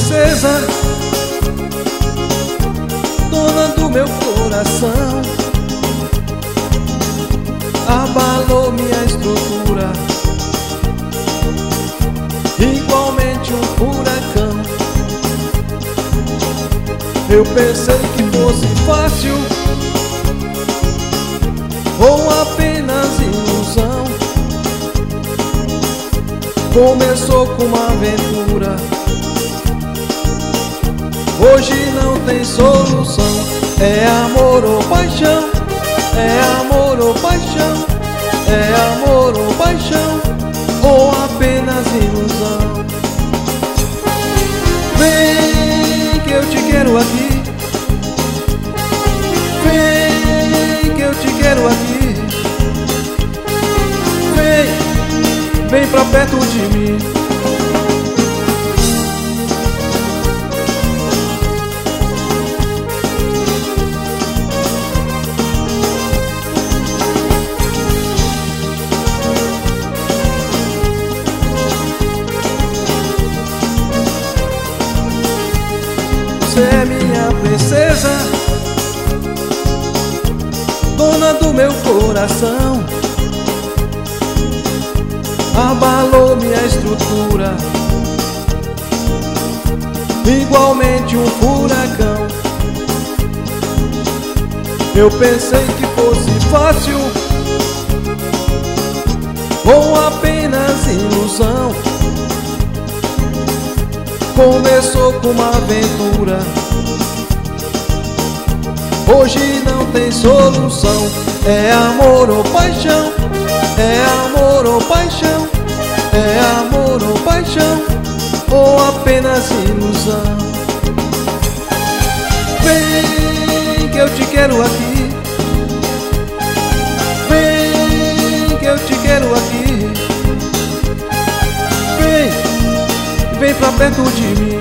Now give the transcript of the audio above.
princesa, dona do meu coração. Abalou minha estrutura, igualmente um furacão. Eu pensei que fosse fácil ou apenas ilusão. Começou com uma aventura, hoje não tem solução. É amor ou paixão, é amor ou paixão, é amor ou paixão, ou apenas ilusão. Vem que eu te quero aqui, vem que eu te quero aqui. Vem, vem pra perto de mim. Você é minha princesa, dona do meu coração. Abalou minha estrutura, igualmente um furacão. Eu pensei que fosse fácil ou apenas ilusão. Começou com uma aventura, hoje não tem solução. É amor ou paixão, é amor ou paixão, é amor ou paixão, ou apenas ilusão. Vem que eu te quero aqui, vem que eu te quero aqui. Vem, vem pra perto de mim.